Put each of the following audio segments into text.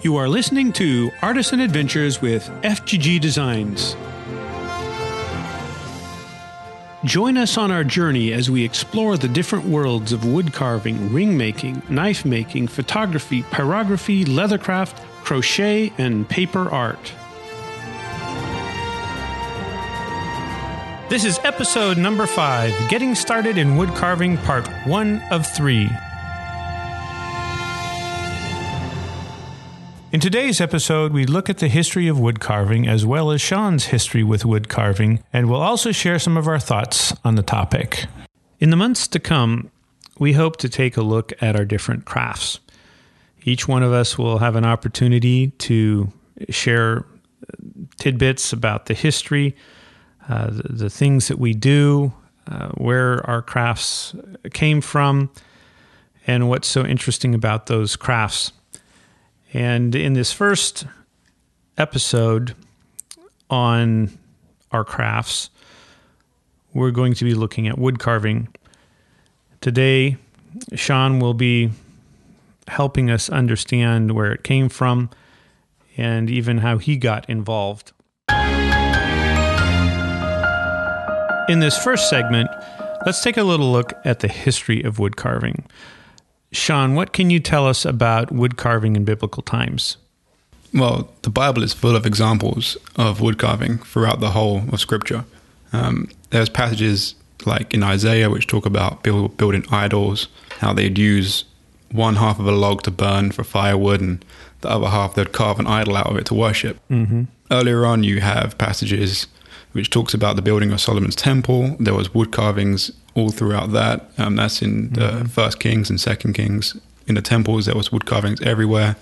You are listening to Artisan Adventures with FGG Designs. Join us on our journey as we explore the different worlds of wood carving, ring making, knife making, photography, pyrography, leathercraft, crochet, and paper art. This is episode number 5, Getting Started in Wood Carving, part 1 of 3. In today's episode, we look at the history of wood carving as well as Sean's history with wood carving, and we'll also share some of our thoughts on the topic. In the months to come, we hope to take a look at our different crafts. Each one of us will have an opportunity to share tidbits about the history, the things that we do, where our crafts came from, and what's so interesting about those crafts. And in this first episode on our crafts, we're going to be looking at wood carving. Today, Sean will be helping us understand where it came from and even how he got involved. In this first segment, let's take a little look at the history of wood carving. Sean, what can you tell us about wood carving in biblical times? Well, the Bible is full of examples of wood carving throughout the whole of Scripture. There's passages like in Isaiah which talk about people building idols, how they'd use one half of a log to burn for firewood and the other half they'd carve an idol out of it to worship. Mm-hmm. Earlier on, you have passages which talks about the building of Solomon's temple. There was wood carvings all throughout that. That's in the First Kings and Second Kings. In the temples, there was wood carvings everywhere.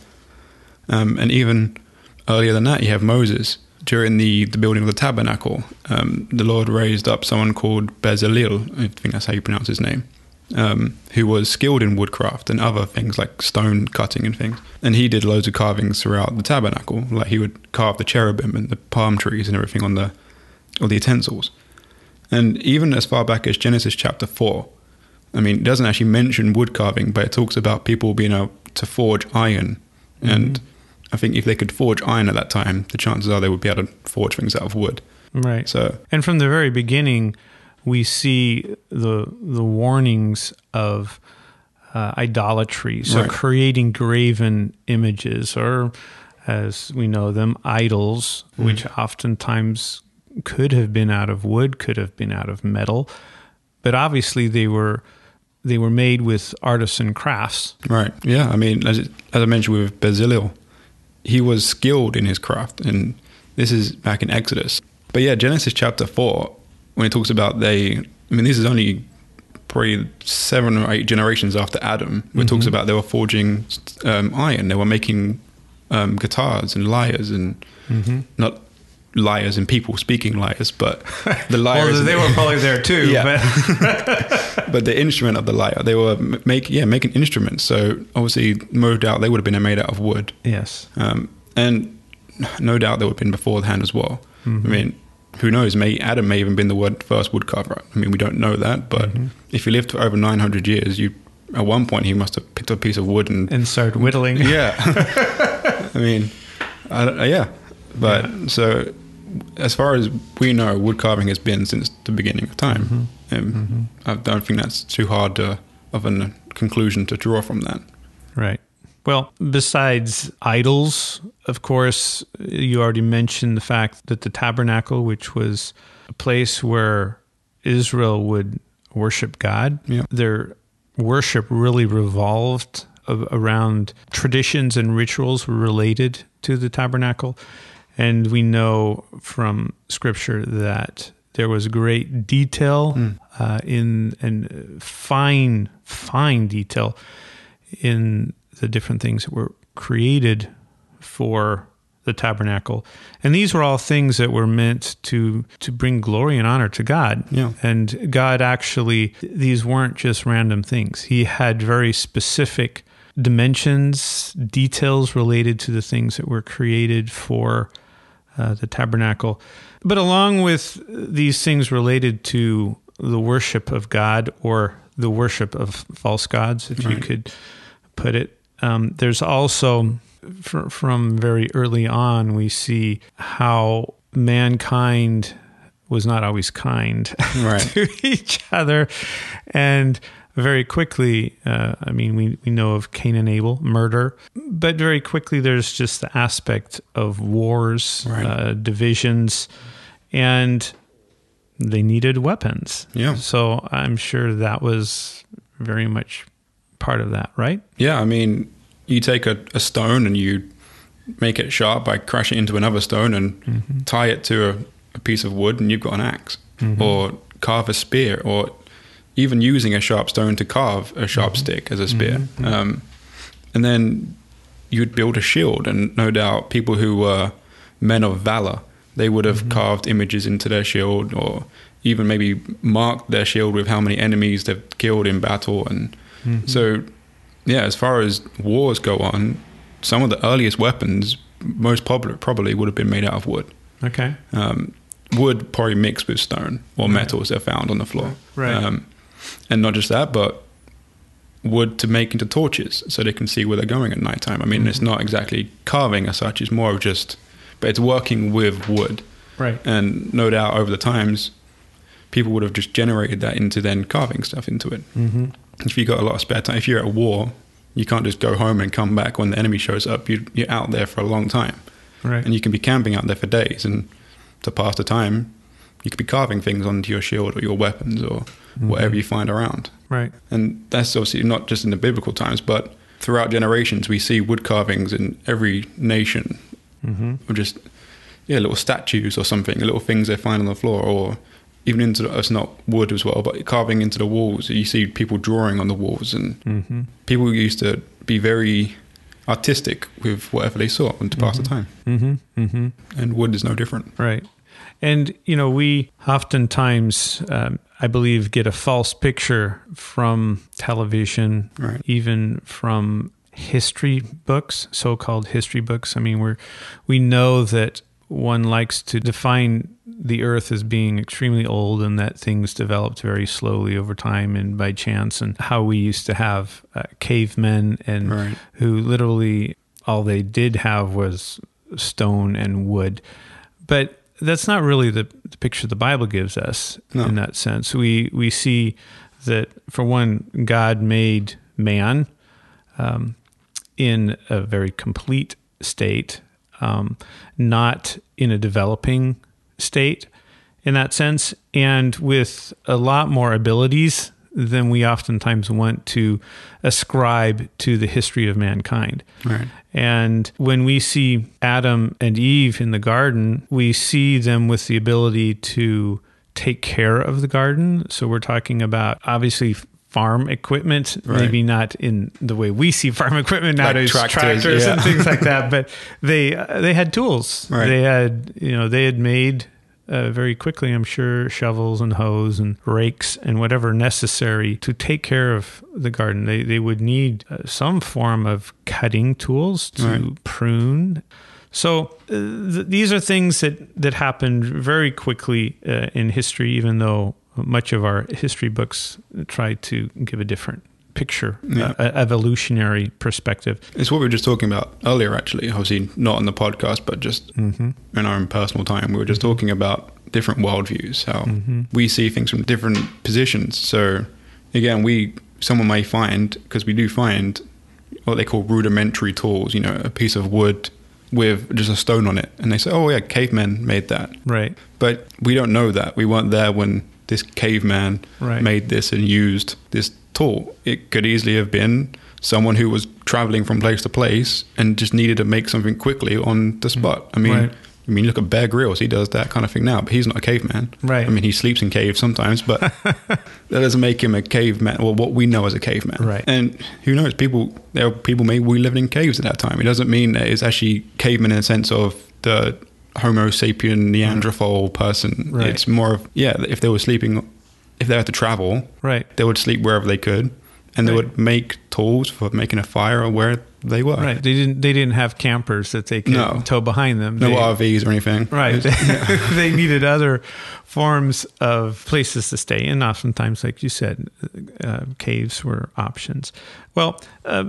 And even earlier than that, you have Moses. During the building of the tabernacle, the Lord raised up someone called Bezalel, I think that's how you pronounce his name, who was skilled in woodcraft and other things like stone cutting and things. And he did loads of carvings throughout the tabernacle. Like he would carve the cherubim and the palm trees and everything on the utensils. And even as far back as Genesis chapter 4, I mean, it doesn't actually mention wood carving, but it talks about people being able to forge iron. Mm-hmm. And I think if they could forge iron at that time, the chances are they would be able to forge things out of wood. Right. And from the very beginning, we see the warnings of idolatry. So creating graven images, or as we know them, idols, which oftentimes could have been out of wood, could have been out of metal, but obviously they were made with artisan crafts. Right. Yeah. I mean, as I mentioned with Bezalel, he was skilled in his craft, and this is back in Exodus. But yeah, Genesis chapter 4, when it talks about this is only probably 7 or 8 generations after Adam, where it talks about they were forging iron, they were making guitars and lyres, and not lyres and people speaking lyres, but the lyres. Well, they were probably there too. Yeah. But the instrument of the lyre, they were making instruments. So obviously, no doubt they would have been made out of wood. Yes. And no doubt they would have been beforehand as well. Mm-hmm. I mean, who knows? Adam may even been the first wood carver. I mean, we don't know that, but if he lived for over 900 years, at one point he must have picked up a piece of wood and started whittling. Yeah. I mean, But so, as far as we know, wood carving has been since the beginning of time. I don't think that's too hard of a conclusion to draw from that. Right. Well, besides idols, of course, you already mentioned the fact that the tabernacle, which was a place where Israel would worship God, their worship really revolved around traditions and rituals related to the tabernacle. And we know from Scripture that there was great detail and fine detail in the different things that were created for the tabernacle. And these were all things that were meant to bring glory and honor to God. Yeah. And God actually, these weren't just random things. He had very specific dimensions, details related to the things that were created for the tabernacle. But along with these things related to the worship of God, or the worship of false gods, if you could put it, there's also from very early on, we see how mankind was not always kind Right. to each other. And very quickly, we know of Cain and Abel, murder, but very quickly there's just the aspect of wars, Right. divisions, and they needed weapons. Yeah. So I'm sure that was very much part of that, right? Yeah, I mean, you take a stone and you make it sharp by crashing it into another stone and tie it to a piece of wood and you've got an axe. Or carve a spear, or even using a sharp stone to carve a sharp stick as a spear. And then you'd build a shield, and no doubt people who were men of valor, they would have carved images into their shield, or even maybe marked their shield with how many enemies they've killed in battle. And so, yeah, as far as wars go on, some of the earliest weapons, most probably would have been made out of wood. Okay. Wood probably mixed with stone or metals they're found on the floor. Right. And not just that, but wood to make into torches so they can see where they're going at nighttime. I mean, it's not exactly carving as such, it's more of just, but it's working with wood. Right. And no doubt over the times, people would have just generated that into then carving stuff into it. If you got a lot of spare time, if you're at war, you can't just go home and come back when the enemy shows up. You're out there for a long time. Right. And you can be camping out there for days, and to pass the time, you could be carving things onto your shield or your weapons or whatever you find around. Right. And that's obviously not just in the biblical times, but throughout generations, we see wood carvings in every nation, or just little statues or something, little things they find on the floor, or even into it's not wood as well, but carving into the walls. You see people drawing on the walls, and people used to be very artistic with whatever they saw and to pass the time. And wood is no different. Right. And, we oftentimes, I believe, get a false picture from television, Right. even from history books, so-called history books. I mean, we know that one likes to define the earth as being extremely old and that things developed very slowly over time and by chance, and how we used to have cavemen and Right. who literally all they did have was stone and wood. But that's not really the picture the Bible gives us in that sense. We see that, for one, God made man in a very complete state, not in a developing state in that sense, and with a lot more abilities than we oftentimes want to ascribe to the history of mankind. Right. And when we see Adam and Eve in the garden, we see them with the ability to take care of the garden. So we're talking about, obviously, farm equipment, Right. maybe not in the way we see farm equipment nowadays, Like tractors, and things like that, but they had tools. Right. They had made very quickly, I'm sure, shovels and hoes and rakes and whatever necessary to take care of the garden. They would need some form of cutting tools to Right. prune. So these are things that happened very quickly in history, even though much of our history books try to give a different picture, evolutionary perspective. It's what we were just talking about earlier, actually. Obviously, not on the podcast, but just in our own personal time. We were just talking about different worldviews, how we see things from different positions. So, again, someone may find, because we do find what they call rudimentary tools, a piece of wood with just a stone on it. And they say, oh, yeah, cavemen made that. Right. But we don't know that. We weren't there when this caveman made this and used this tool. It could easily have been someone who was traveling from place to place and just needed to make something quickly on the spot. I mean, look at Bear Grylls. He does that kind of thing now, but he's not a caveman. Right. I mean, he sleeps in caves sometimes, but that doesn't make him a caveman, or what we know as a caveman. Right. And who knows? There are people maybe we lived in caves at that time. It doesn't mean that it's actually caveman in the sense of the Homo sapien Neanderthal person. Right. It's more of, if they were sleeping, if they had to travel, they would sleep wherever they could, and they would make tools for making a fire where they were. Right. They didn't have campers that they could tow behind them. No RVs or anything. Right. They needed other forms of places to stay. And oftentimes, like you said, caves were options. Well,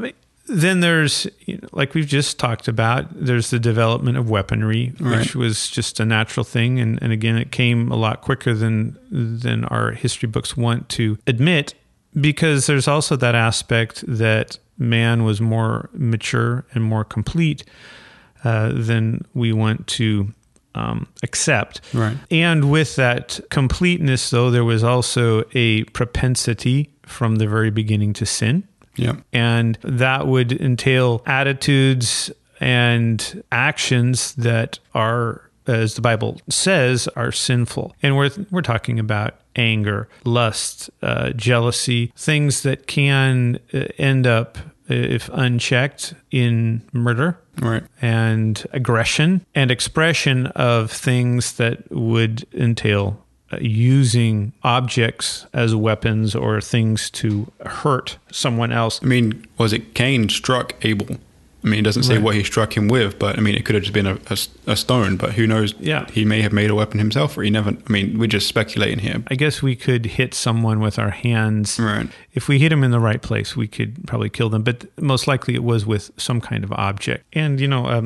then there's, like we've just talked about, there's the development of weaponry, which was just a natural thing. And again, it came a lot quicker than our history books want to admit, because there's also that aspect that man was more mature and more complete than we want to accept. Right. And with that completeness, though, there was also a propensity from the very beginning to sin. Yeah. And that would entail attitudes and actions that are, as the Bible says, are sinful. And we're talking about anger, lust, jealousy, things that can end up, if unchecked, in murder. Right. And aggression and expression of things that would entail using objects as weapons or things to hurt someone else. I mean, was it Cain struck Abel? I mean, it doesn't say what he struck him with, but I mean, it could have just been a stone, but who knows? Yeah. He may have made a weapon himself, or he never, I mean, we're just speculating here. I guess we could hit someone with our hands. Right. If we hit them in the right place, we could probably kill them, but most likely it was with some kind of object. And,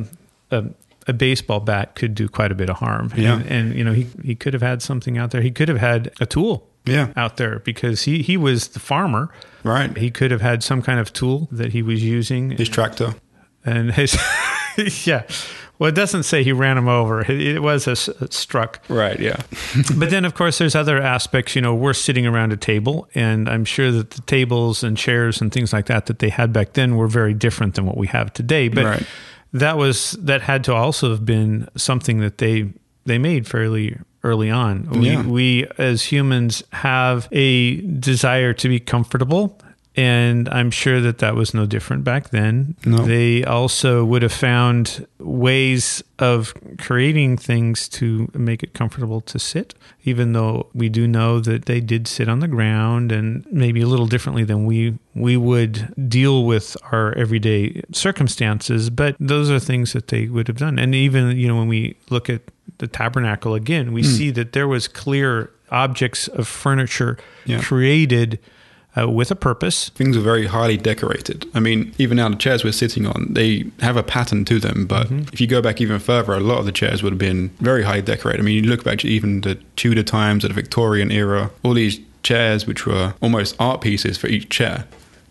a baseball bat could do quite a bit of harm. Yeah. And he could have had something out there. He could have had a tool out there, because he was the farmer. Right. He could have had some kind of tool that he was using. His tractor. And his, yeah. Well, it doesn't say he ran him over. It was a struck. Right, yeah. But then, of course, there's other aspects. We're sitting around a table, and I'm sure that the tables and chairs and things like that they had back then were very different than what we have today. But that had to also have been something that they made fairly early on. We as humans have a desire to be comfortable, and I'm sure that was no different back then. No. They also would have found ways of creating things to make it comfortable to sit, even though we do know that they did sit on the ground, and maybe a little differently than we would deal with our everyday circumstances. But those are things that they would have done. And even, when we look at the tabernacle again, we see that there was clear objects of furniture created with a purpose. Things are very highly decorated. I mean, even now the chairs we're sitting on, they have a pattern to them. But if you go back even further, a lot of the chairs would have been very highly decorated. I mean, you look back to even the Tudor times, or the Victorian era, all these chairs which were almost art pieces for each chair,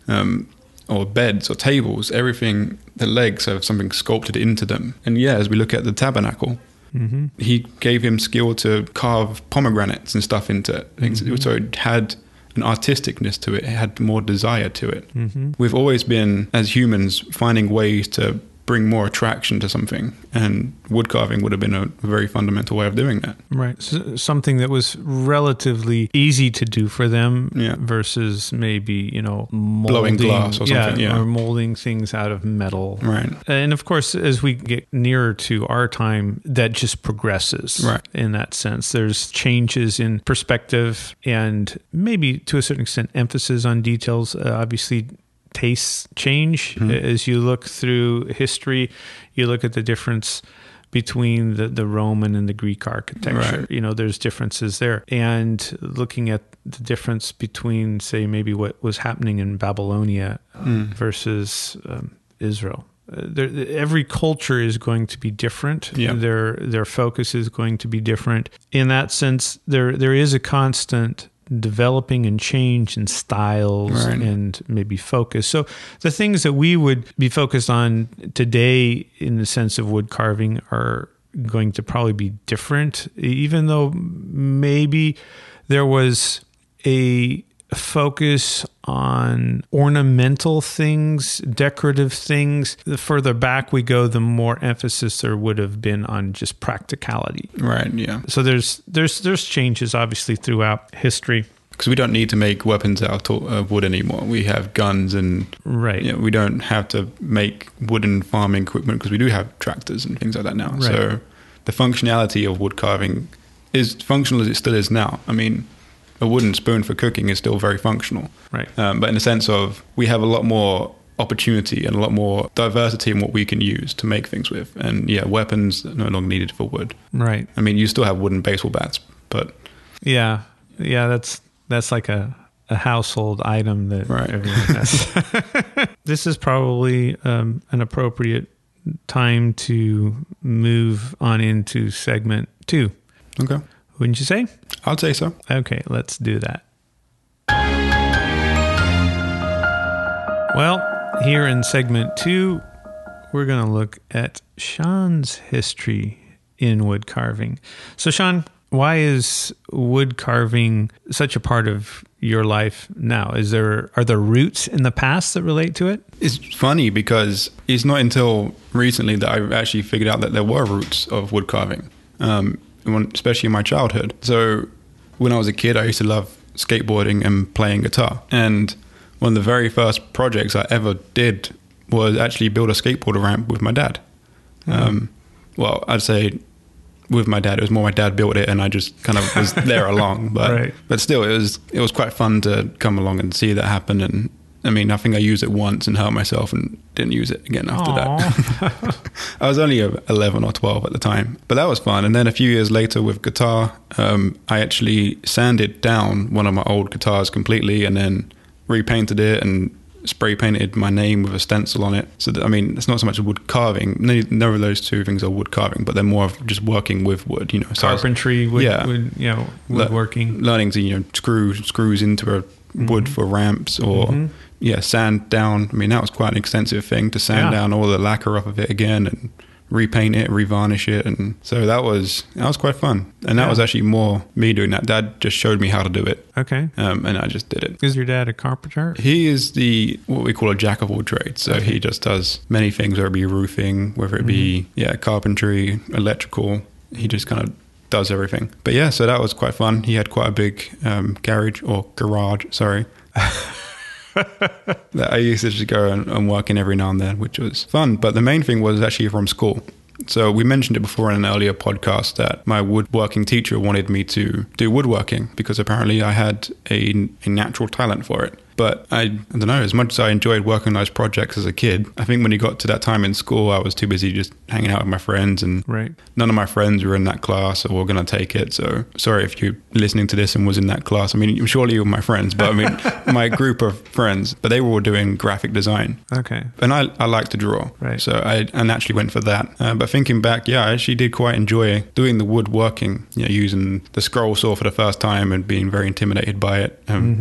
or beds or tables, everything, the legs have something sculpted into them. And as we look at the tabernacle, he gave him skill to carve pomegranates and stuff into it. So it had an artisticness to it. It had more desire to it. We've always been, as humans, finding ways to bring more attraction to something, and wood carving would have been a very fundamental way of doing that. Right. So something that was relatively easy to do for them versus maybe, molding, blowing glass or something. Or molding things out of metal. Right. And of course, as we get nearer to our time, that just progresses in that sense. There's changes in perspective and maybe to a certain extent emphasis on details. Obviously, tastes change as you look through history. You look at the difference between the Roman and the Greek architecture. There's differences there. And looking at the difference between, say, maybe what was happening in Babylonia versus Israel. Every culture is going to be different. Their focus is going to be different. In that sense, there is a constant developing and change in styles and maybe focus. So the things that we would be focused on today in the sense of wood carving are going to probably be different, even though maybe there was a focus on ornamental things, decorative things. The further back we go, the more emphasis there would have been on just practicality. Right, yeah. So there's changes obviously throughout history. Because we don't need to make weapons out of wood anymore. We have guns and we don't have to make wooden farming equipment because we do have tractors and things like that now. Right. So the functionality of wood carving is functional as it still is now. I mean, a wooden spoon for cooking is still very functional. Right. But in the sense of we have a lot more opportunity and a lot more diversity in what we can use to make things with. And weapons are no longer needed for wood. Right. I mean, you still have wooden baseball bats, but... Yeah, that's like a a household item that Right. everyone has. This is probably an appropriate time to move on into segment 2. Okay. Wouldn't you say? I'd say so. Okay, let's do that. Well, here in segment 2, we're going to look at Sean's history in wood carving. So, Sean, why is wood carving such a part of your life now? Are there roots in the past that relate to it? It's funny because it's not until recently that I actually figured out that there were roots of wood carving, especially in my childhood. So when I was a kid, I used to love skateboarding and playing guitar. And one of the very first projects I ever did was actually build a skateboard ramp with my dad. Well, I'd say with my dad, it was more my dad built it and I just kind of was there along. But Right. but still, it was quite fun to come along and see that happen. And I mean, I think I used it once and hurt myself and didn't use it again after that. I was only 11 or 12 at the time, but that was fun. And then a few years later with guitar, I actually sanded down one of my old guitars completely and then repainted it and spray painted my name with a stencil on it. So that, I mean, it's not so much wood carving. None of those two things are wood carving, but they're more of just working with wood, you know. So Carpentry, woodworking. Learning to, screw screws into a wood for ramps or sand down. I mean, that was quite an extensive thing to sand down all the lacquer off of it again and repaint it, revarnish it. And so that was quite fun. And that was actually more me doing that. Dad just showed me how to do it. Okay. And I just did it. Is your dad a carpenter? He is what we call a jack of all trades. So he just does many things, whether it be roofing, whether it be, carpentry, electrical. He just kind of does everything. But yeah, so that was quite fun. He had quite a big garage, sorry. That I used to just go and work in every now and then, which was fun. But the main thing was actually from school. So we mentioned it before in an earlier podcast that my woodworking teacher wanted me to do woodworking because apparently I had a natural talent for it. But I don't know, as much as I enjoyed working on those projects as a kid, I think when you got to that time in school, I was too busy just hanging out with my friends and none of my friends were in that class or were going to take it. So sorry if you're listening to this and was in that class. I mean, surely you were my friends, but I mean, my group of friends, but they were all doing graphic design. Okay. And I like to draw. Right. So I naturally went for that. But thinking back, I actually did quite enjoy doing the woodworking, using the scroll saw for the first time and being very intimidated by it.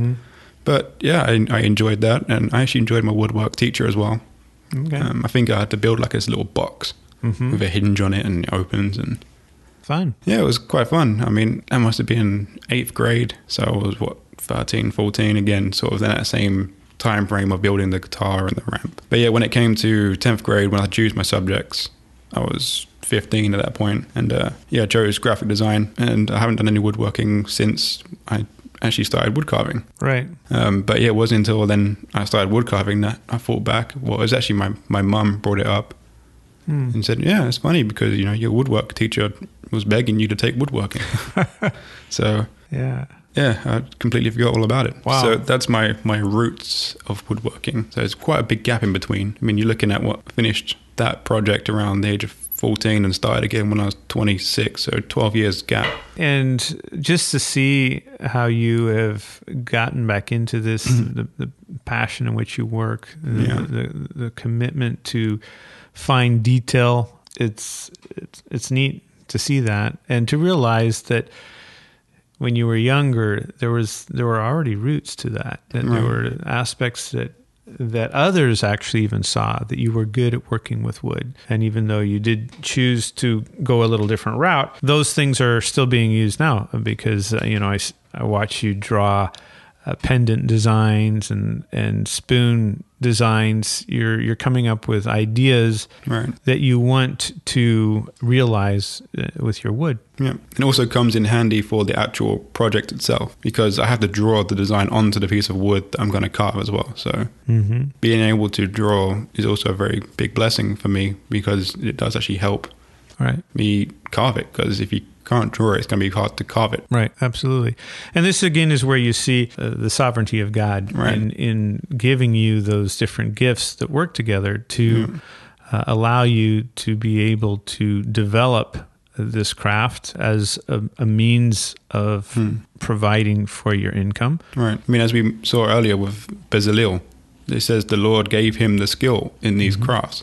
But yeah, I enjoyed that, and I actually enjoyed my woodwork teacher as well. Okay. I think I had to build like this little box with a hinge on it, and it opens. And fun. Yeah, it was quite fun. I mean, I must have been 8th grade, so I was 13, 14 again, sort of in that same time frame of building the guitar and the ramp. But yeah, when it came to 10th grade, when I chose my subjects, I was 15 at that point, and chose graphic design, and I haven't done any woodworking since I actually started wood carving. Right. But yeah, it wasn't until then I started wood carving that I thought back. Well, it was actually my mum brought it up and said, yeah, it's funny because, your woodwork teacher was begging you to take woodworking. So yeah, I completely forgot all about it. Wow. So that's my roots of woodworking. So it's quite a big gap in between. I mean, you're looking at finished that project around the age of 14 and started again when I was 26, so 12 years gap. And just to see how you have gotten back into this, the passion in which you work, the commitment to fine detail, it's neat to see that and to realize that when you were younger, there were already roots to that, there were aspects that others actually even saw that you were good at working with wood. And even though you did choose to go a little different route, those things are still being used now because, I watch you draw pendant designs and spoon designs. You're coming up with ideas that you want to realize with your wood. Yeah. It also comes in handy for the actual project itself because I have to draw the design onto the piece of wood that I'm going to carve as well. So being able to draw is also a very big blessing for me because it does actually help me carve it, because if you can't draw it, it's going to be hard to carve it. Right, absolutely. And this again is where you see the sovereignty of God in giving you those different gifts that work together to allow you to be able to develop this craft as a means of providing for your income. Right. I mean, as we saw earlier with Bezalel, it says the Lord gave him the skill in these crafts.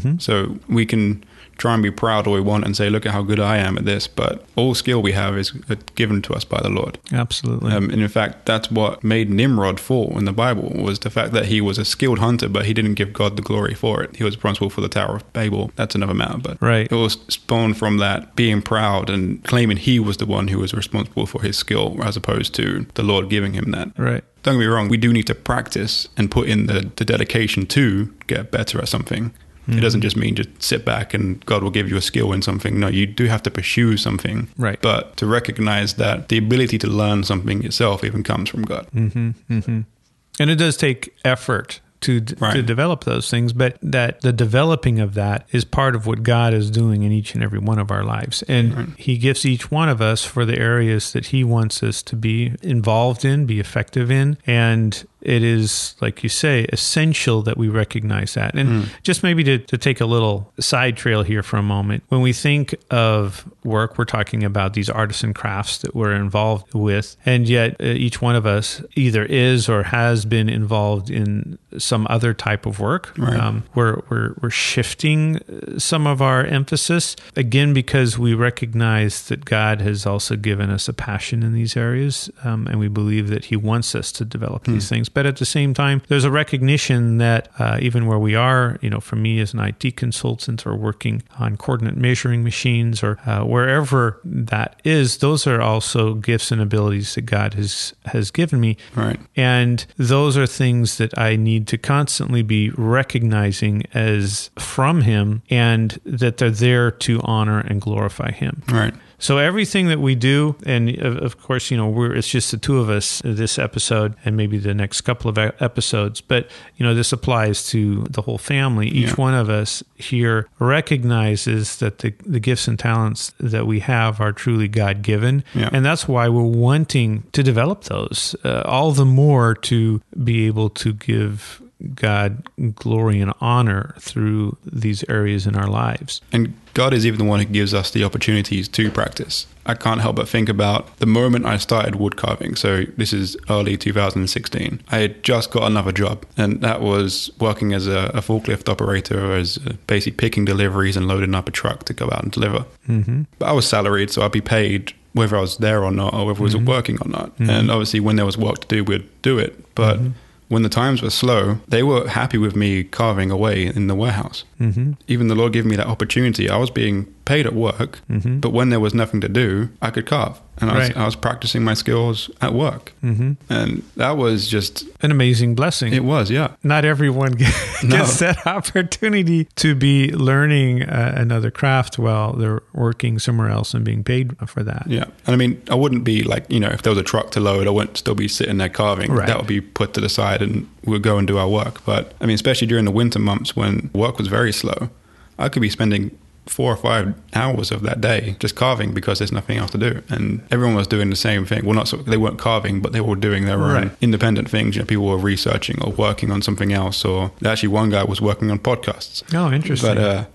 So we can try and be proud all we want and say, look at how good I am at this, but all skill we have is given to us by the Lord. Absolutely. And in fact, that's what made Nimrod fall in the Bible, was the fact that he was a skilled hunter, but he didn't give God the glory for it. He was responsible for the Tower of Babel. That's another matter, but right. It was spawned from that being proud and claiming he was the one who was responsible for his skill, as opposed to the Lord giving him that. Right. Don't get me wrong, we do need to practice and put in the dedication to get better at something. It doesn't just mean just sit back and God will give you a skill in something. No, you do have to pursue something. Right. But to recognize that the ability to learn something itself even comes from God. And it does take effort to develop those things, but that the developing of that is part of what God is doing in each and every one of our lives. And he gifts each one of us for the areas that he wants us to be involved in, be effective in. And it is, like you say, essential that we recognize that. And just maybe to take a little side trail here for a moment, when we think of work, we're talking about these artisan crafts that we're involved with. And yet each one of us either is or has been involved in some other type of work. Right. We're shifting some of our emphasis, again, because we recognize that God has also given us a passion in these areas, and we believe that he wants us to develop these things. But at the same time, there's a recognition that even where we are, for me as an IT consultant or working on coordinate measuring machines or wherever that is, those are also gifts and abilities that God has given me. Right. And those are things that I need to constantly be recognizing as from him, and that they're there to honor and glorify him. Right. So everything that we do, and of course, it's just the two of us this episode and maybe the next couple of episodes, but, this applies to the whole family. Each one of us here recognizes that the gifts and talents that we have are truly God-given. Yeah. And that's why we're wanting to develop those, all the more to be able to give God glory and honor through these areas in our lives. And God is even the one who gives us the opportunities to practice. I can't help but think about the moment I started wood carving. So this is early 2016. I had just got another job, and that was working as a forklift operator, as basically picking deliveries and loading up a truck to go out and deliver. But I was salaried, so I'd be paid whether I was there or not, or whether I was working or not. And obviously when there was work to do, we'd do it. But when the times were slow, they were happy with me carving away in the warehouse. Even the Lord gave me that opportunity. I was being paid at work, but when there was nothing to do, I could carve. And I was practicing my skills at work. And that was just an amazing blessing. It was, yeah. Not everyone gets that opportunity to be learning another craft while they're working somewhere else and being paid for that. Yeah. And I mean, I wouldn't be like, if there was a truck to load, I wouldn't still be sitting there carving. Right. That would be put to the side and we'd go and do our work. But I mean, especially during the winter months when work was very slow, I could be spending 4 or 5 hours of that day just carving because there's nothing else to do. And everyone was doing the same thing. Well, they weren't carving, but they were doing their own independent things. People were researching or working on something else. Or actually one guy was working on podcasts. Oh, interesting. But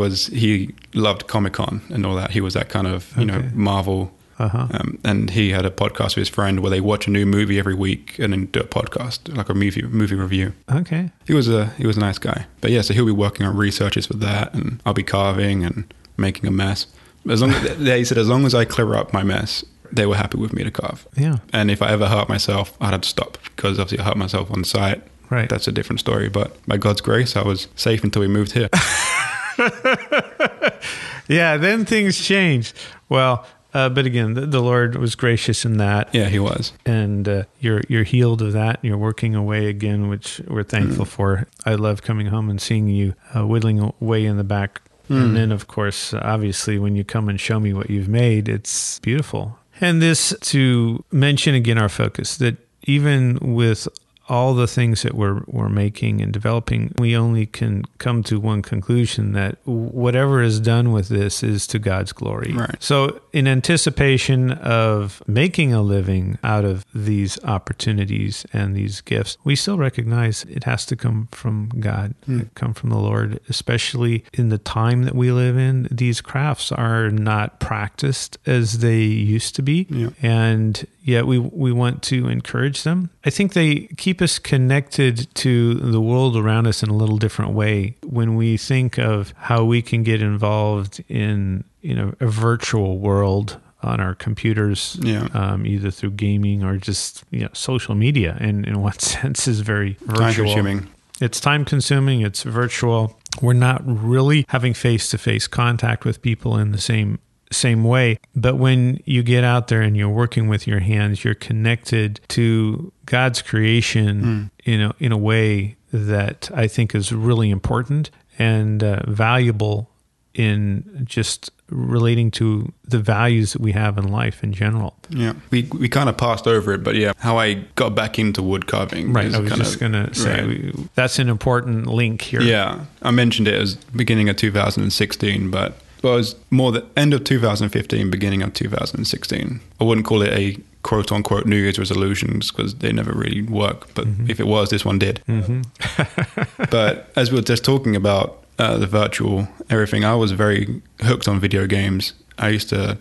he loved Comic-Con and all that. He was that kind of, Marvel. And he had a podcast with his friend where they watch a new movie every week and then do a podcast, like a movie review. Okay. He was a nice guy. But yeah, so he'll be working on researches for that, and I'll be carving and making a mess. He said as long as I clear up my mess, they were happy with me to carve. Yeah. And if I ever hurt myself, I'd have to stop, because obviously I hurt myself on site. Right. That's a different story. But by God's grace, I was safe until we moved here. Yeah, then things changed. Well, but again, the Lord was gracious in that. Yeah, he was. And you're healed of that. You're working away again, which we're thankful for. I love coming home and seeing you whittling away in the back. And then, of course, obviously, when you come and show me what you've made, it's beautiful. And this, to mention again our focus, that even with all the things that we're making and developing, we only can come to one conclusion, that whatever is done with this is to God's glory. Right. So in anticipation of making a living out of these opportunities and these gifts, we still recognize it has to come from God, come from the Lord, especially in the time that we live in. These crafts are not practiced as they used to be. Yeah. And yet we want to encourage them. I think they keep us connected to the world around us in a little different way when we think of how we can get involved in a virtual world on our computers, either through gaming or just social media, and in what sense is very virtual. Time-consuming. It's time-consuming, it's virtual. We're not really having face-to-face contact with people in the same way. But when you get out there and you're working with your hands, you're connected to God's creation in a way that I think is really important and valuable in just relating to the values that we have in life in general. Yeah, we kind of passed over it, but how I got back into wood carving. Right, I was just going to say, that's an important link here. Yeah, I mentioned it as beginning of 2016, but it was more the end of 2015, beginning of 2016. I wouldn't call it a quote-unquote New Year's resolutions because they never really work, but if it was, this one did. But as we were just talking about the virtual everything, I was very hooked on video games. I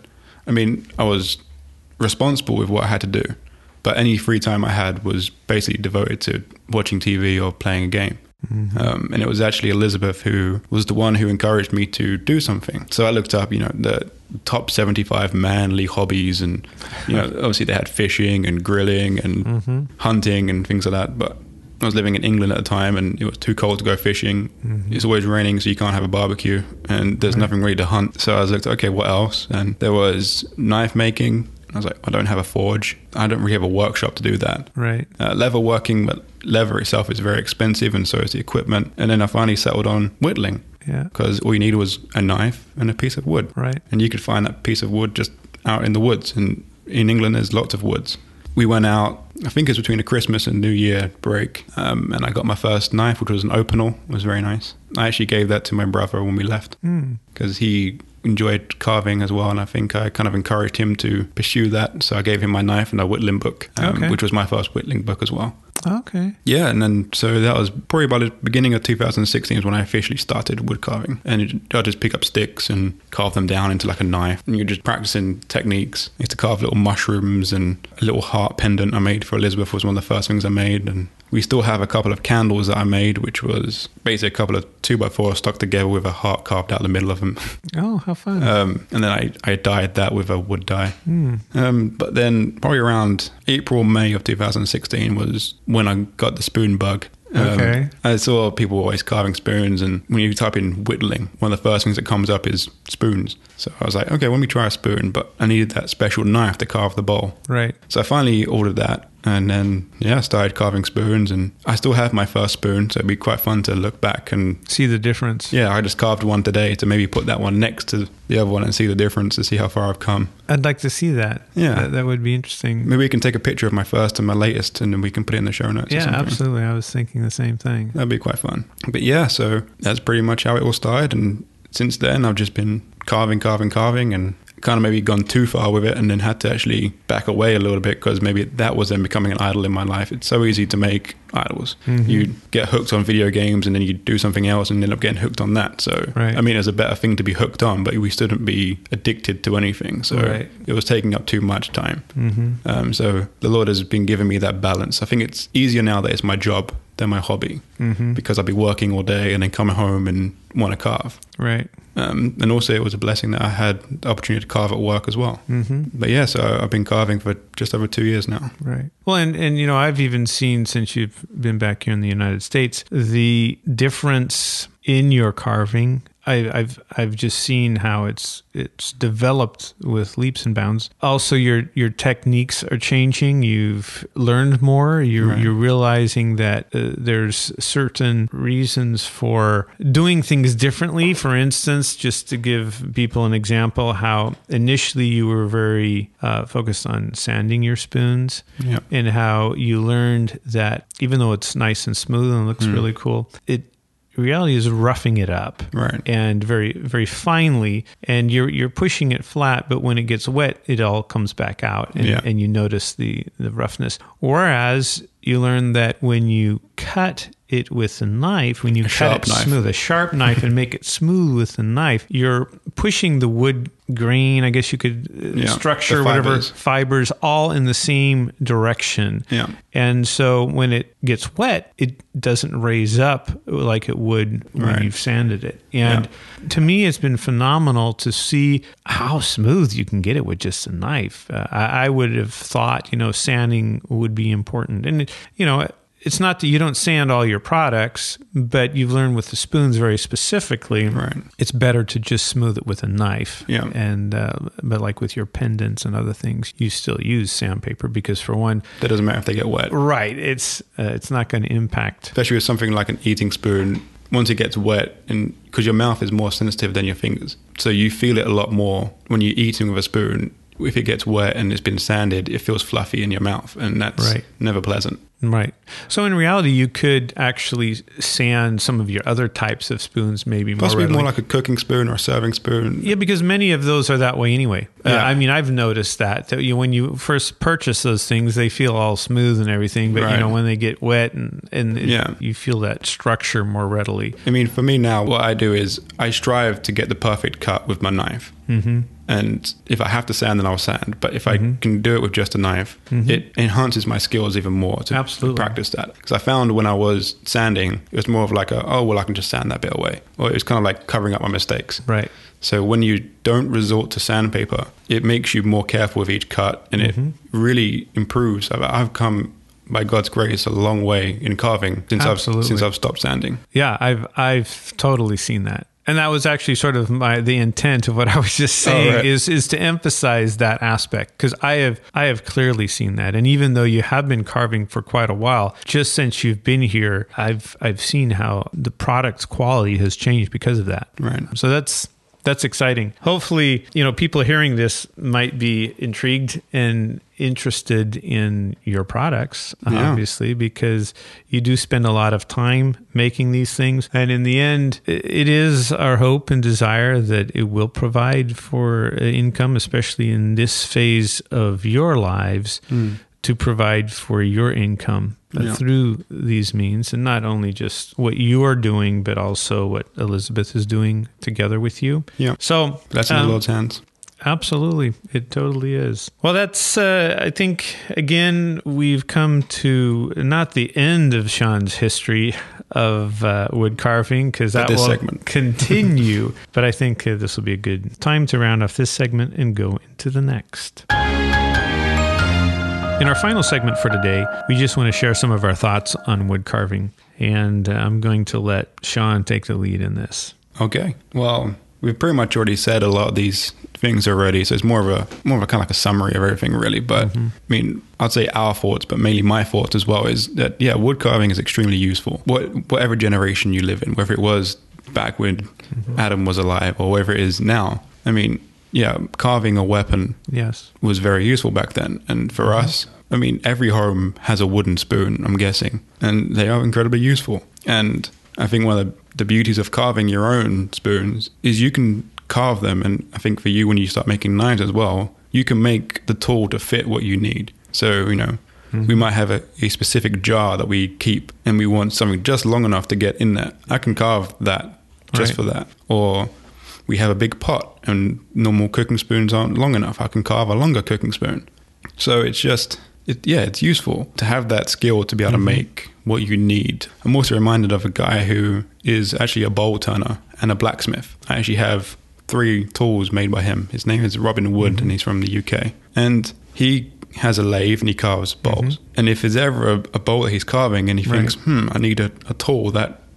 was responsible with what I had to do, but any free time I had was basically devoted to watching TV or playing a game. And it was actually Elizabeth who was the one who encouraged me to do something. So I looked up, the top 75 manly hobbies, and obviously they had fishing and grilling and hunting and things like that. But I was living in England at the time, and it was too cold to go fishing. It's always raining, so you can't have a barbecue, and there's nothing really to hunt. So I was like, okay, what else? And there was knife making. I was like, I don't have a forge. I don't really have a workshop to do that. Right. Leather working, but leather itself is very expensive, and so is the equipment. And then I finally settled on whittling. Yeah. Because all you needed was a knife and a piece of wood. Right. And you could find that piece of wood just out in the woods. And in England, there's lots of woods. We went out, I think it was between a Christmas and New Year break, and I got my first knife, which was an Opinel. It was very nice. I actually gave that to my brother when we left because he enjoyed carving as well, and I think I kind of encouraged him to pursue that. So I gave him my knife and a whittling book, which was my first whittling book as well. Okay. Yeah, and then so that was probably by the beginning of 2016 is when I officially started wood carving. And I just pick up sticks and carve them down into like a knife. And you're just practicing techniques. I used to carve little mushrooms, and a little heart pendant I made for Elizabeth was one of the first things I made. And we still have a couple of candles that I made, which was basically a couple of 2x4 stuck together with a heart carved out the middle of them. Oh, how fun. And then I dyed that with a wood dye. But then probably around April, May of 2016 was when I got the spoon bug. Okay. I saw people always carving spoons, and when you type in whittling, one of the first things that comes up is spoons. So I was like, okay, let me try a spoon, but I needed that special knife to carve the bowl. Right. So I finally ordered that, and then I started carving spoons, and I still have my first spoon, so it'd be quite fun to look back and see the difference. Yeah, I just carved one today to maybe put that one next to the other one and see the difference, to see how far I've come. I'd like to see that. Yeah. That would be interesting. Maybe we can take a picture of my first and my latest, and then we can put it in the show notes. Yeah, absolutely. I was thinking the same thing. That'd be quite fun. But yeah, so that's pretty much how it all started. And since then, I've just been carving, and kind of maybe gone too far with it, and then had to actually back away a little bit because maybe that was then becoming an idol in my life. It's so easy to make idols. You get hooked on video games, and then you do something else and end up getting hooked on that. So, right. I mean, it's a better thing to be hooked on, but we shouldn't be addicted to anything. So it was taking up too much time. So the Lord has been giving me that balance. I think it's easier now that it's my job than my hobby, because I'll be working all day and then coming home and want to carve. Right. And also it was a blessing that I had the opportunity to carve at work as well. But yeah, so I've been carving for just over 2 years now. Right. Well, and I've even seen, since you've been back here in the United States, the difference in your carving. I've just seen how it's developed with leaps and bounds. Also, your techniques are changing. You've learned more. You're realizing that there's certain reasons for doing things differently. For instance, just to give people an example, how initially you were very focused on sanding your spoons, and how you learned that even though it's nice and smooth and looks really cool, reality is roughing it up, right, and very, very finely, and you're pushing it flat, but when it gets wet, it all comes back out, and you notice the roughness. Whereas you learn that when you cut it with a knife, when you cut it smooth, a sharp knife, and make it smooth with a knife, you're pushing the wood grain, I guess you could structure, whatever, fibers all in the same direction. Yeah. And so when it gets wet, it doesn't raise up like it would when you've sanded it. And to me, it's been phenomenal to see how smooth you can get it with just a knife. I would have thought, sanding would be important. And, it's not that you don't sand all your products, but you've learned with the spoons very specifically, it's better to just smooth it with a knife. Yeah. And but like with your pendants and other things, you still use sandpaper because, for one, that doesn't matter if they get wet. Right. It's not going to impact. Especially with something like an eating spoon. Once it gets wet, and because your mouth is more sensitive than your fingers, so you feel it a lot more when you're eating with a spoon. If it gets wet and it's been sanded, it feels fluffy in your mouth, and that's never pleasant. Right. So in reality, you could actually sand some of your other types of spoons maybe more possibly readily. More like a cooking spoon or a serving spoon. Yeah, because many of those are that way anyway. I've noticed that when you first purchase those things, they feel all smooth and everything, but when they get wet you feel that structure more readily. I mean, for me now, what I do is I strive to get the perfect cut with my knife. Mm-hmm. And if I have to sand, then I'll sand. But if I can do it with just a knife, it enhances my skills even more to practice that. Because I found when I was sanding, it was more of like I can just sand that bit away. Or it was kind of like covering up my mistakes. Right. So when you don't resort to sandpaper, it makes you more careful with each cut, and it really improves. I've come, by God's grace, a long way in carving since I've stopped sanding. Yeah, I've totally seen that. And that was actually sort of the intent of what I was just saying is to emphasize that aspect, because I have clearly seen that. And even though you have been carving for quite a while, just since you've been here, I've seen how the product's quality has changed because of that. Right. So that's exciting. Hopefully, people hearing this might be intrigued and interested in your products, obviously, because you do spend a lot of time making these things. And in the end, it is our hope and desire that it will provide for income, especially in this phase of your lives, to provide for your income through these means, and not only just what you are doing, but also what Elizabeth is doing together with you. Yeah. So that's in the Lord's hands. Absolutely. It totally is. Well, that's, I think, again, we've come to not the end of Sean's history of wood carving, because that will continue. But I think this will be a good time to round off this segment and go into the next. In our final segment for today, we just want to share some of our thoughts on wood carving. And I'm going to let Sean take the lead in this. Okay. Well, we've pretty much already said a lot of these things already, so it's more of a kind of like a summary of everything, really. But I mean, I'd say our thoughts, but mainly my thoughts as well, is that wood carving is extremely useful. Whatever generation you live in, whether it was back when Adam was alive or whether it is now. I mean, carving a weapon was very useful back then, and for us, I mean, every home has a wooden spoon, I'm guessing, and they are incredibly useful. And I think one of the beauties of carving your own spoons is you can carve them, and I think for you, when you start making knives as well, you can make the tool to fit what you need. So, we might have a specific jar that we keep, and we want something just long enough to get in there. I can carve that just for that. Or we have a big pot, and normal cooking spoons aren't long enough. I can carve a longer cooking spoon. So it's just... it's useful to have that skill to be able to make what you need. I'm also reminded of a guy who is actually a bowl turner and a blacksmith. I actually have 3 tools made by him. His name is Robin Wood, and he's from the UK. And he has a lathe and he carves bowls. And if there's ever a bowl that he's carving and he thinks, I need a tool that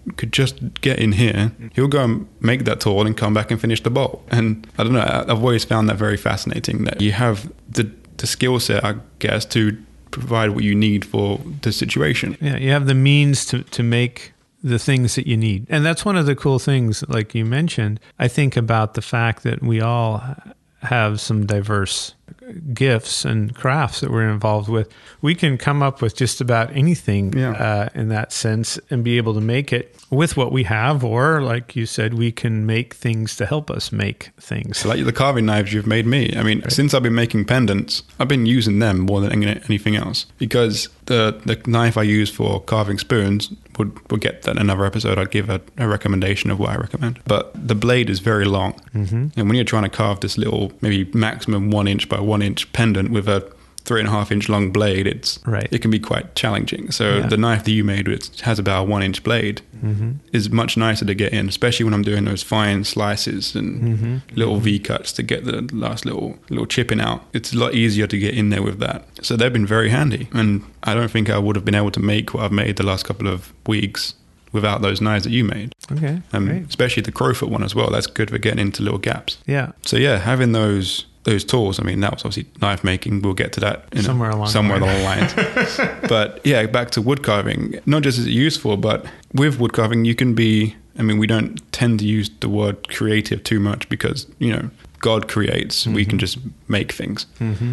could just get in here, he'll go and make that tool and come back and finish the bowl. And I don't know, I've always found that very fascinating, that you have the skill set, I guess, to provide what you need for the situation. Yeah, you have the means to make the things that you need. And that's one of the cool things, like you mentioned. I think about the fact that we all have some diverse gifts and crafts that we're involved with. We can come up with just about anything in that sense and be able to make it with what we have, or like you said, we can make things to help us make things. So like the carving knives you've made me. I mean, since I've been making pendants, I've been using them more than anything else, because the knife I use for carving spoons we'll get that in another episode. I'd give a recommendation of what I recommend. But the blade is very long. Mm-hmm. And when you're trying to carve this little, maybe maximum 1 inch by 1 inch pendant with a 3.5 inch long blade, it can be quite challenging. So the knife that you made, which has about a 1 inch blade, is much nicer to get in, especially when I'm doing those fine slices and little V cuts to get the last little chipping out. It's a lot easier to get in there with that. So they've been very handy. And I don't think I would have been able to make what I've made the last couple of weeks without those knives that you made. Okay, great. Especially the Crowfoot one as well. That's good for getting into little gaps. Yeah. So yeah, having those tools, I mean, that was obviously knife making. We'll get to that somewhere along the lines. But yeah, back to wood carving. Not just is it useful, but with wood carving, you can be, I mean, we don't tend to use the word creative too much because, God creates. We can just make things.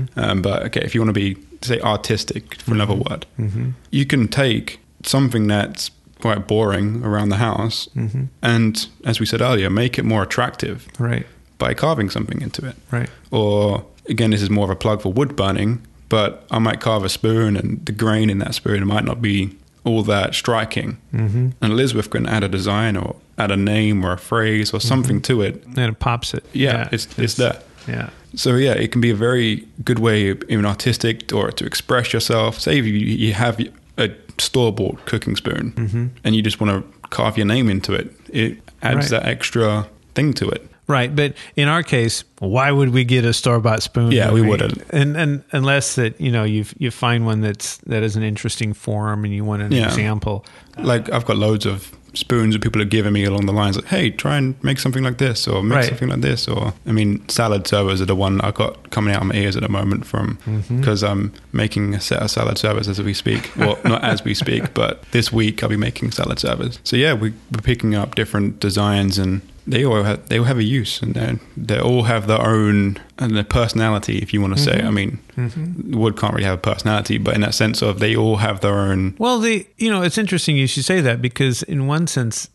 But okay, if you want to be, say, artistic, for another word, you can take something that's quite boring around the house and, as we said earlier, make it more attractive. Right. By carving something into it. Right. Or, again, this is more of a plug for wood burning, but I might carve a spoon and the grain in that spoon might not be all that striking. And Elizabeth can add a design or add a name or a phrase or something to it. And it pops it. Yeah, it's there. Yeah. So, yeah, it can be a very good way, even artistic, or to express yourself. Say if you have a store-bought cooking spoon and you just want to carve your name into it, it adds that extra thing to it. Right, but in our case, why would we get a store-bought spoon? Yeah, we wouldn't. And unless that you find one that is an interesting form and you want an example. Like I've got loads of spoons that people are giving me along the lines like, hey, try and make something like this or make something like this. Or, I mean, salad servers are the one I got coming out of my ears at the moment from because I'm making a set of salad servers as we speak. Well, not as we speak, but this week I'll be making salad servers. So yeah, we're picking up different designs and they all have a use, and they all have their own and their personality, if you want to say. I mean, wood can't really have a personality, but in that sense of they all have their own. Well, it's interesting you should say that, because in one sense,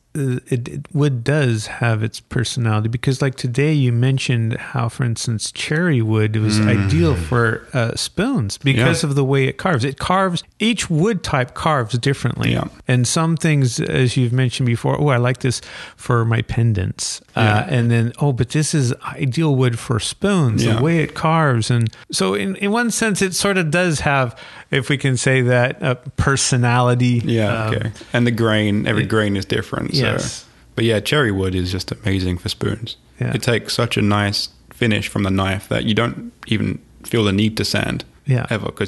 wood does have its personality, because like today you mentioned how, for instance, cherry wood was ideal for spoons because of the way it carves. Each wood type carves differently, and some things, as you've mentioned before, I like this for my pendants, and then but this is ideal wood for spoons, the way it carves. And so in one sense it sort of does have, if we can say that, personality. And the grain, every grain is different. Yes. But yeah, cherry wood is just amazing for spoons. It takes such a nice finish from the knife that you don't even feel the need to sand. Ever. Cause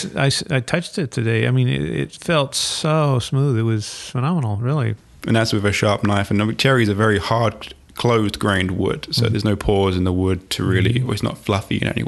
I touched it today. I mean, it felt so smooth. It was phenomenal, really. And that's with a sharp knife. And cherry is a very hard, closed grained wood. So there's no pores in the wood to really, or it's not fluffy in any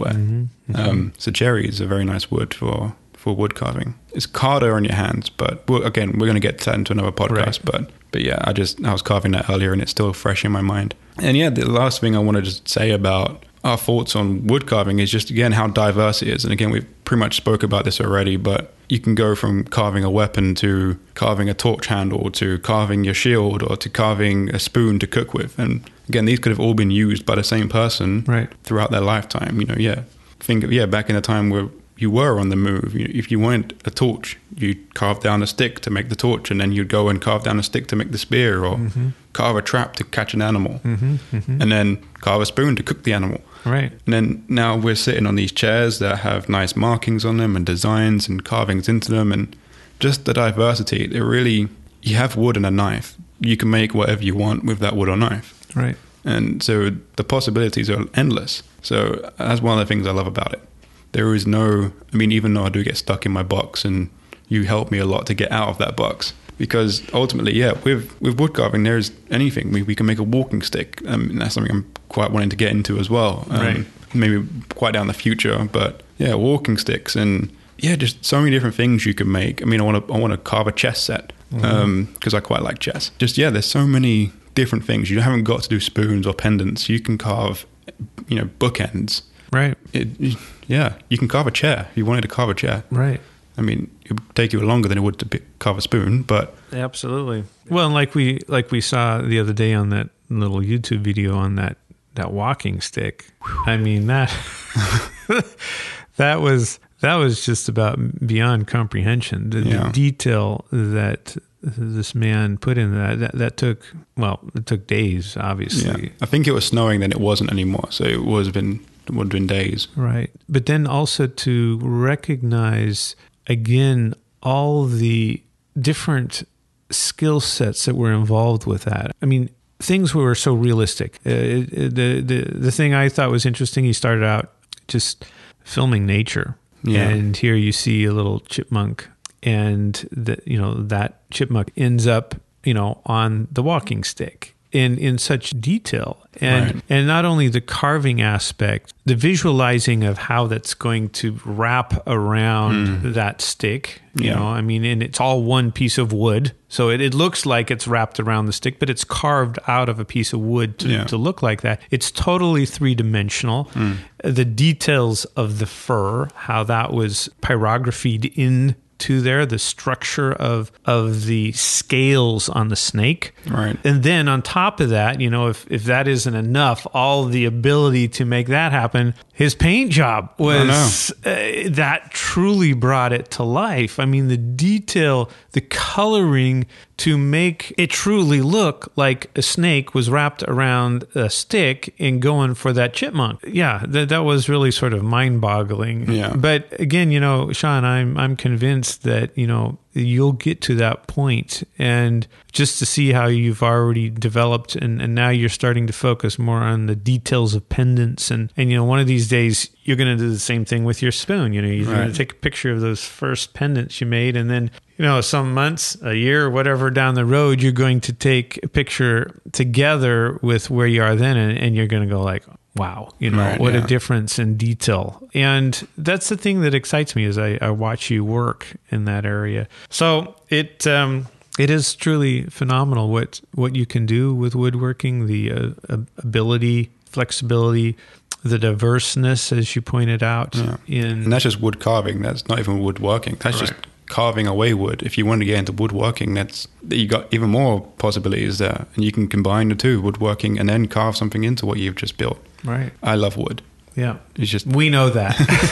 way. So cherry is a very nice wood for wood carving. It's harder on your hands, but again, we're going to get that into another podcast. But yeah, I was carving that earlier and it's still fresh in my mind. And yeah, the last thing I wanted to say about our thoughts on wood carving is just, again, how diverse it is. And again, we've pretty much spoke about this already, but you can go from carving a weapon to carving a torch handle to carving your shield or to carving a spoon to cook with. And again, these could have all been used by the same person throughout their lifetime. Think of, back in the time where you were on the move. If you wanted a torch, you'd carve down a stick to make the torch, and then you'd go and carve down a stick to make the spear, or carve a trap to catch an animal, and then carve a spoon to cook the animal. Right. And then now we're sitting on these chairs that have nice markings on them and designs and carvings into them, and just the diversity. You have wood and a knife. You can make whatever you want with that wood or knife. Right. And so the possibilities are endless. So that's one of the things I love about it. There is even though I do get stuck in my box and you help me a lot to get out of that box, because ultimately, with wood carving, there's anything. We can make a walking stick. That's something I'm quite wanting to get into as well. Right. Maybe quite down the future, but yeah, walking sticks and just so many different things you can make. I mean, I want to carve a chess set because I quite like chess. There's so many different things. You haven't got to do spoons or pendants. You can carve, bookends. Right. You can carve a chair if you wanted to carve a chair. Right. I mean, it would take you longer than it would to carve a spoon, but absolutely. Well, and like we saw the other day on that little YouTube video on that walking stick. I mean, that was just about beyond comprehension. The detail that this man put in that took days, obviously. Yeah. I think it was snowing, then it wasn't anymore, so it would have been days. Right. But then also to recognize again all the different skill sets that were involved with that. I mean, things were so realistic. The thing I thought was interesting, he started out just filming nature. Yeah. And here you see a little chipmunk, and that chipmunk ends up, on the walking stick in such detail. And not only the carving aspect, the visualizing of how that's going to wrap around that stick, I mean, and it's all one piece of wood. So it looks like it's wrapped around the stick, but it's carved out of a piece of wood to look like that. It's totally three-dimensional. The details of the fur, how that was pyrographied into there, the structure of the scales on the snake. Right. And then on top of that, if that isn't enough, all the ability to make that happen, his paint job was that truly brought it to life. I mean, the detail, the coloring to make it truly look like a snake was wrapped around a stick and going for that chipmunk. Yeah, that was really sort of mind-boggling. Yeah. But again, Sean, I'm convinced that, you'll get to that point, and just to see how you've already developed and now you're starting to focus more on the details of pendants and one of these days you're going to do the same thing with your spoon. You're going to take a picture of those first pendants you made, and then some months, a year, whatever down the road, you're going to take a picture together with where you are then, and you're going to go like, wow, what a difference in detail. And that's the thing that excites me as I watch you work in that area. So it is truly phenomenal what you can do with woodworking, the ability, flexibility, the diverseness, as you pointed out. Yeah. And that's just wood carving. That's not even woodworking. That's just carving away wood. If you want to get into woodworking, you got even more possibilities there, and you can combine the two, woodworking and then carve something into what you've just built. Right. I love wood. Yeah. It's just we know that.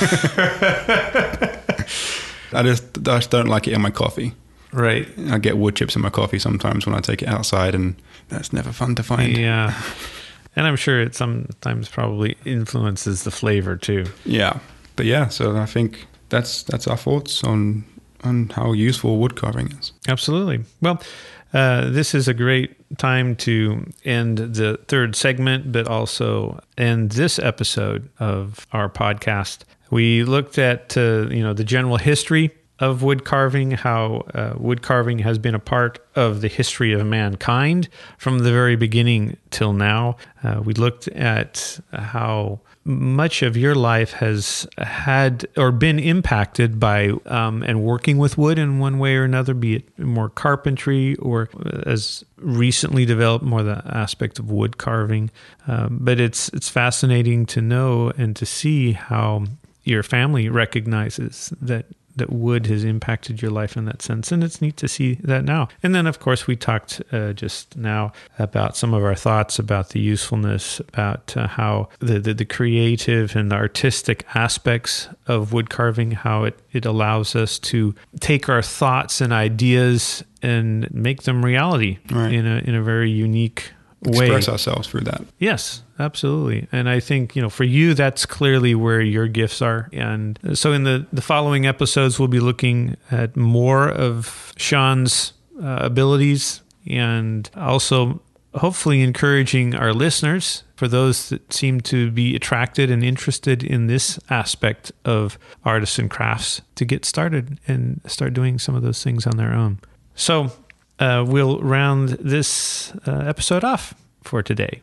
I just don't like it in my coffee. Right. I get wood chips in my coffee sometimes when I take it outside, and that's never fun to find. Yeah. And I'm sure it sometimes probably influences the flavor too. Yeah. But yeah, so I think that's our thoughts on how useful wood carving is. Absolutely. Well, this is a great time to end the third segment, but also end this episode of our podcast. We looked at the general history of wood carving, how wood carving has been a part of the history of mankind from the very beginning till now. We looked at how much of your life has had or been impacted by and working with wood in one way or another, be it more carpentry or as recently developed more the aspect of wood carving. But it's fascinating to know and to see how your family recognizes that wood has impacted your life in that sense. And it's neat to see that now. And then, of course, we talked just now about some of our thoughts about the usefulness, about how the creative and the artistic aspects of wood carving, how it allows us to take our thoughts and ideas and make them reality in a very unique way. Express ourselves through that. Yes, absolutely. And I think, for you, that's clearly where your gifts are. And so in the following episodes, we'll be looking at more of Sean's abilities and also hopefully encouraging our listeners, for those that seem to be attracted and interested in this aspect of artists and crafts, to get started and start doing some of those things on their own. So we'll round this episode off for today.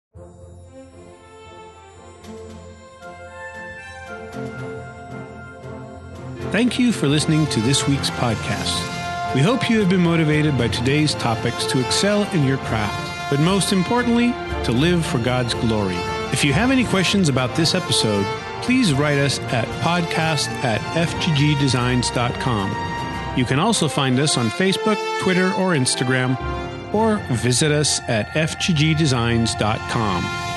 Thank you for listening to this week's podcast. We hope you have been motivated by today's topics to excel in your craft, but most importantly, to live for God's glory. If you have any questions about this episode, please write us at podcast@fggdesigns.com. You can also find us on Facebook, Twitter, or Instagram, or visit us at fggdesigns.com.